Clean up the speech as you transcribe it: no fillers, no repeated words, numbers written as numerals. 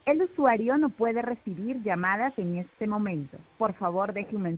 El usuario no puede recibir llamadas en este momento. Por favor, deje un mensaje.